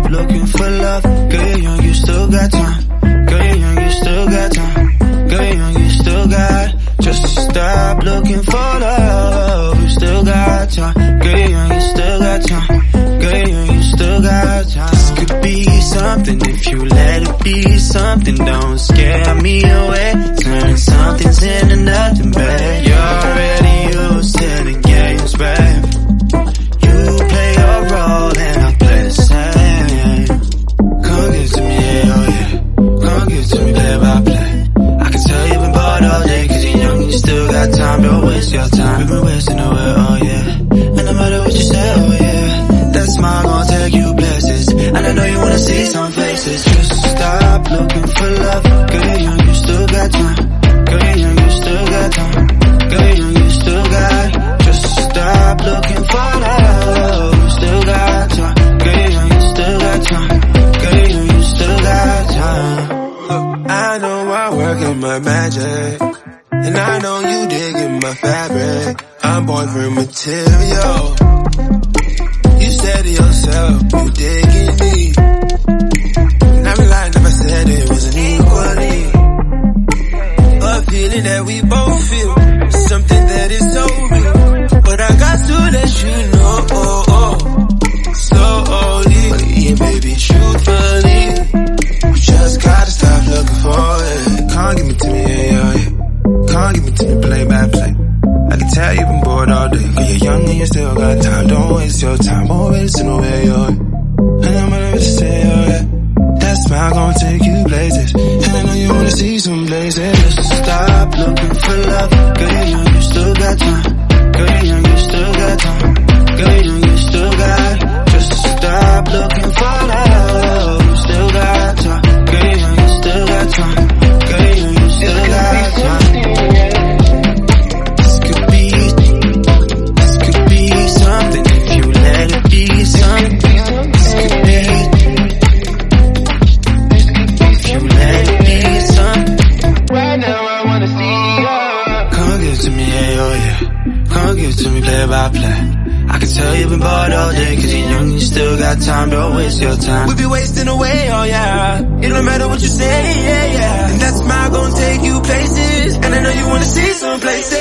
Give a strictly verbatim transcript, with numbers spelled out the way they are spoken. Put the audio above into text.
stop looking for love. Girl, you're young, you still got time. Girl, you're young, you still got time. Girl, you're young, you still got. Just stop looking for love. You still got time. Girl, you're young, you still got time. Girl, you're young, you still got time. This could be something if you let it be something. Don't scare me away. Turn something's into nothing, babe. You're already used to the games, babe. You play your role and I play the same. Come give it to me, yeah, oh yeah. Come give it to me, play by play. I can tell you've been bored all day, cause you're young and you still got time. Don't waste your time, we've been wasting away, oh yeah. And no matter what you say, oh yeah, that smile gon' take you places. And I know you wanna see some faces. Just stop looking for love. Girl, you're young, you still got time. Girl, you're young, you still got time. Girl, you're young, you still got. Just stop looking for love. You still got time. Girl, you're young, you still got time. Girl, you're young, you still got time. I know I work in my magic, and I know you digging my fabric. I'm boyfriend material. You said to yourself, you digging me. And I be lying if I said it wasn't equally. A feeling that we both feel, something that is so real. But I got to let you know, oh, oh, slowly, yeah, baby, truthfully. You just gotta stop looking for it. Can't give it to me, yeah, yeah, yeah. Can't give it to me, play by play. I can tell you've been bored all day, but you're young and you still got time. Don't waste your time, won't waste no way, yo. And I'm gonna say, oh yeah, that smile gon' take you places. And I know you wanna see some places. Just stop looking for love. Girl, you're young, you still got time. Girl, you're young, you still got time. Girl, you're young, you still got. Just stop looking for love. You still got time. Girl, you're young, you still got time. Girl, you're young, you still got time. This could be, this could be something if you let it be something. This could be, if you let it be something. Right now I wanna see you. Come give it to me, yeah, oh yeah. Come give it to me, play by play. I can tell you've been bored all day, cause you're young, you still got time. Don't waste your time. We be wasting away, oh yeah. It don't matter what you say, yeah, yeah. And that smile gon' take you places. And I know you wanna see some places.